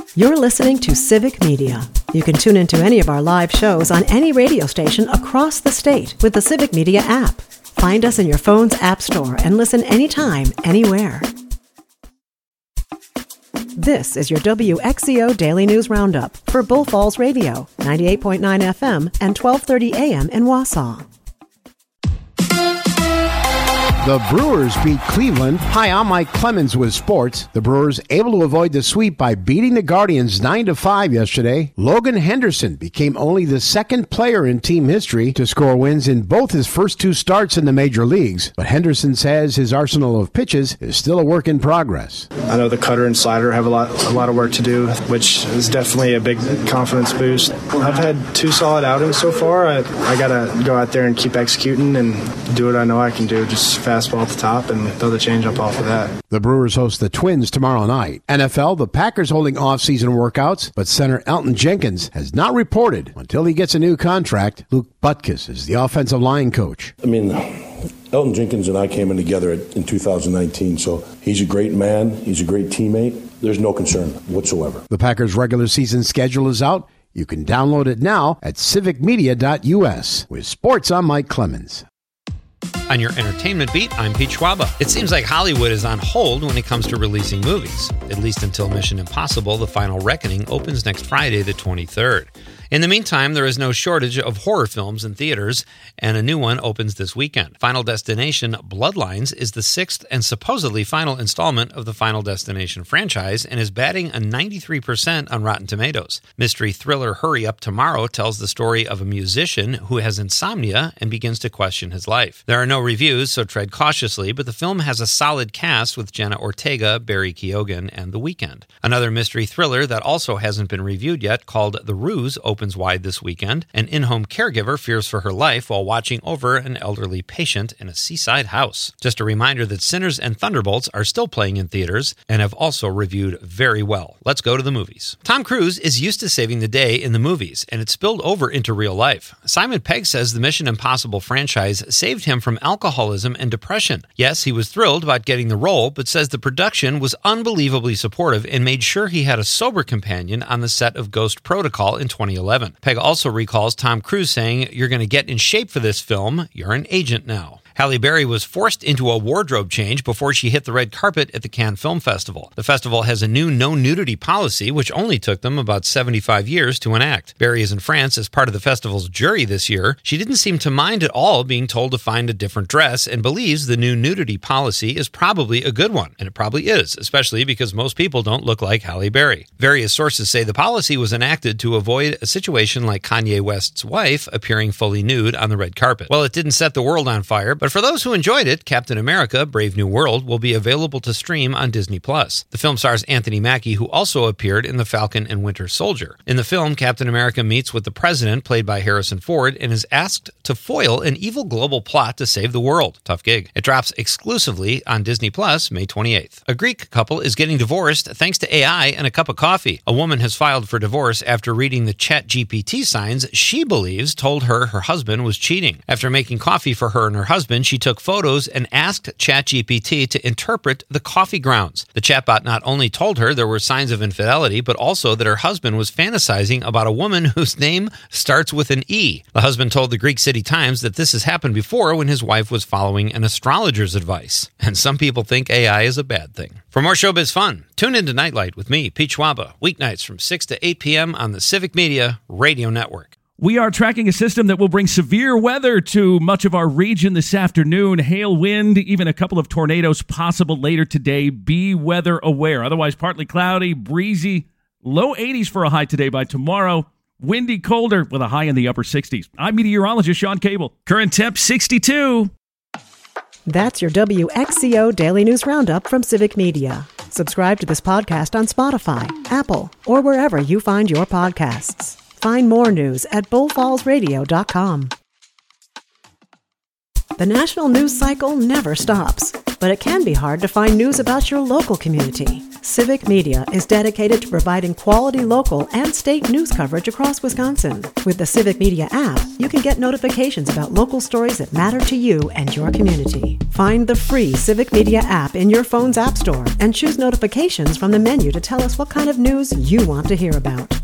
You're listening to Civic Media. You can tune into any of our live shows on any radio station across the state with the Civic Media app. Find us in your phone's app store and listen anytime, anywhere. This is your WXCO Daily News Roundup for Bull Falls Radio, 98.9 FM and 1230 AM in Wausau. The Brewers beat Cleveland. Hi, I'm Mike Clemens with sports. The Brewers able to avoid the sweep by beating the Guardians 9-5 yesterday. Logan Henderson became only the second player in team history to score wins in both his first two starts in the major leagues. But Henderson says his arsenal of pitches is still a work in progress. I know the cutter and slider have a lot of work to do, which is definitely a big confidence boost. I've had two solid outings so far. I got to go out there and keep executing and do what I know I can do, just fastball at the top and throw the changeup off of that. The Brewers host the Twins tomorrow night. NFL, the Packers holding off-season workouts, but center Elton Jenkins has not reported until he gets a new contract. Luke Butkus is the offensive line coach. Elton Jenkins and I came in together in 2019, so he's a great man. He's a great teammate. There's no concern whatsoever. The Packers' regular season schedule is out. You can download it now at civicmedia.us. With sports, I'm Mike Clemens. On your entertainment beat, I'm Pete Schwaba. It seems like Hollywood is on hold when it comes to releasing movies, at least until Mission Impossible: The Final Reckoning opens next Friday, the 23rd. In the meantime, there is no shortage of horror films in theaters, and a new one opens this weekend. Final Destination: Bloodlines is the sixth and supposedly final installment of the Final Destination franchise and is batting a 93% on Rotten Tomatoes. Mystery thriller Hurry Up Tomorrow tells the story of a musician who has insomnia and begins to question his life. There are no reviews, so tread cautiously, but the film has a solid cast with Jenna Ortega, Barry Keoghan, and The Weeknd. Another mystery thriller that also hasn't been reviewed yet, called The Ruse, opens wide this weekend. An in-home caregiver fears for her life while watching over an elderly patient in a seaside house. Just a reminder that Sinners and Thunderbolts are still playing in theaters and have also reviewed very well. Let's go to the movies. Tom Cruise is used to saving the day in the movies, and it spilled over into real life. Simon Pegg says the Mission Impossible franchise saved him from alcoholism and depression. Yes, he was thrilled about getting the role, but says the production was unbelievably supportive and made sure he had a sober companion on the set of Ghost Protocol in 2011. Pegg also recalls Tom Cruise saying, "You're going to get in shape for this film. You're an agent now." Halle Berry was forced into a wardrobe change before she hit the red carpet at the Cannes Film Festival. The festival has a new no-nudity policy, which only took them about 75 years to enact. Berry is in France as part of the festival's jury this year. She didn't seem to mind at all being told to find a different dress and believes the new nudity policy is probably a good one. And it probably is, especially because most people don't look like Halle Berry. Various sources say the policy was enacted to avoid a situation like Kanye West's wife appearing fully nude on the red carpet. Well, it didn't set the world on fire, but for those who enjoyed it, Captain America: Brave New World will be available to stream on Disney+. The film stars Anthony Mackie, who also appeared in The Falcon and Winter Soldier. In the film, Captain America meets with the president, played by Harrison Ford, and is asked to foil an evil global plot to save the world. Tough gig. It drops exclusively on Disney+, May 28th. A Greek couple is getting divorced thanks to AI and a cup of coffee. A woman has filed for divorce after reading the ChatGPT signs she believes told her husband was cheating. After making coffee for her and her husband, she took photos and asked ChatGPT to interpret the coffee grounds. The chatbot not only told her there were signs of infidelity, but also that her husband was fantasizing about a woman whose name starts with an E. The husband told the Greek City Times that this has happened before when his wife was following an astrologer's advice. And some people think AI is a bad thing. For more showbiz fun, tune into Nightlight with me, Pete Schwaba, weeknights from 6 to 8 p.m. on the Civic Media Radio Network. We are tracking a system that will bring severe weather to much of our region this afternoon. Hail, wind, even a couple of tornadoes possible later today. Be weather aware. Otherwise, partly cloudy, breezy, low 80s for a high today. By tomorrow, windy, colder with a high in the upper 60s. I'm meteorologist Sean Cable. Current temp 62. That's your WXCO Daily News Roundup from Civic Media. Subscribe to this podcast on Spotify, Apple, or wherever you find your podcasts. Find more news at bullfallsradio.com. The national news cycle never stops, but it can be hard to find news about your local community. Civic Media is dedicated to providing quality local and state news coverage across Wisconsin. With the Civic Media app, you can get notifications about local stories that matter to you and your community. Find the free Civic Media app in your phone's app store and choose notifications from the menu to tell us what kind of news you want to hear about.